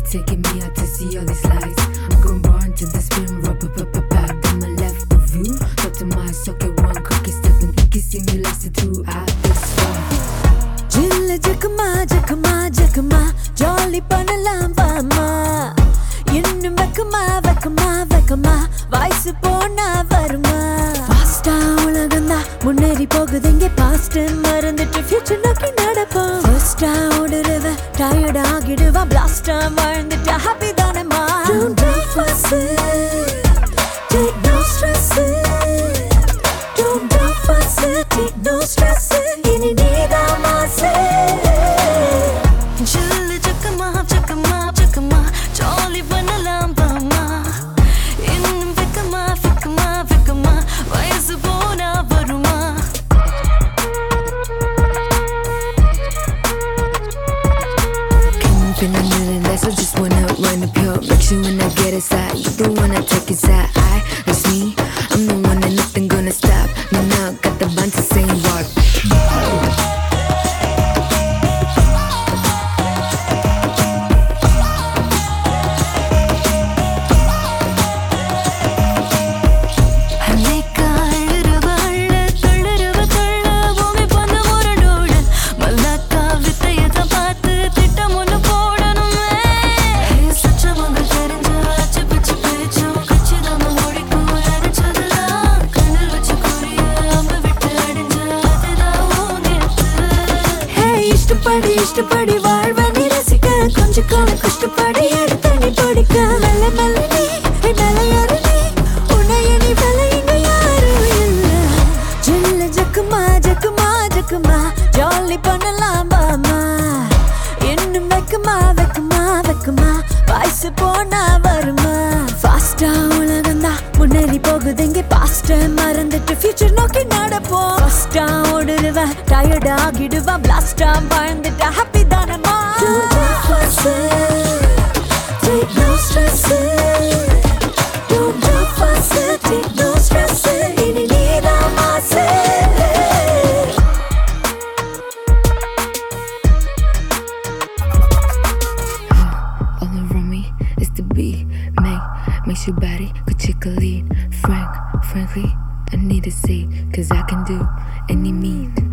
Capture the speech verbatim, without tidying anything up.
taking me out to see all these lights. I'm gon' run to the spin, rubber, rubber, back. On my left of you, talk to my socket, one cookie step, and you can see me lasted throughout this one. Jilla jakama jakama jakama jolly பண்ணலாம் வாமா இன்னும் வெக்கமா வெக்கமா வெக்கமா வயசு போனா வருமா ஃபாஸ்டா உலகந்தா முன்னேறி போகுது இங்கே பாஸ்ட் மறந்துட்டு ஃபியூச்சர் நோக்கி நடப்போம் ஃபர்ஸ்டா ஓடுறவ டயர்ட் ஆகிடுவா பிளாஸ்டா வாழ்ந்துட்டு ஹாப்பி தானேமா Don't do fuss take no stress Don't do fuss take no stress இனி நீதான் மாசே Jilla jakama jakama jakama jolly பண்ணலாம் வாமா இன்னும் வெக்கமா வெக்கமா வெக்கமா வயசு போனா வருமா Can you feel a million less? I just wanna run up your make sure when I get inside, you the one I take inside. I, it's me, I'm the one that nothing gonna stop. Me now got the bunch of same word. இஷ்டப்படி இஷ்டப்படி வாழ்வனை ரசிக்க கொஞ்ச காலம் கஷ்டப்படி எடுத்து நீ படிக்க மெல்ல மெல்ல நீ மேல யாரு நீ உன்னை நீ மேல இங்க யாரும் இல்ல ஜில்ல ஜக்குமா ஜக்குமா ஜக்குமா ஜாலி பண்ணலாம் பாமா இன்னும் வெக்கமா வெக்கமா வெக்கமா வயசு போனா வருமா ஃபாஸ்டா உலகந்தா முன்னேறி போகுது இங்கே பாஸ்ட் மறந்துட்டு ஃபியூச்சர் நோக்கி நடப்போம் ஃபர்ஸ்டா ஓடுறவ டயர்ட் ஆகிடுவா பிளாஸ்டா வாழ்ந்துட்டு ஹாப்பி தானேமா Don't do fuss take no stress Don't do fuss take no stress இனி நீதான் மாசே All around me is the beat, make makes your body go chick a lead. Frank, frankly, I need to see, cause I can do any mean.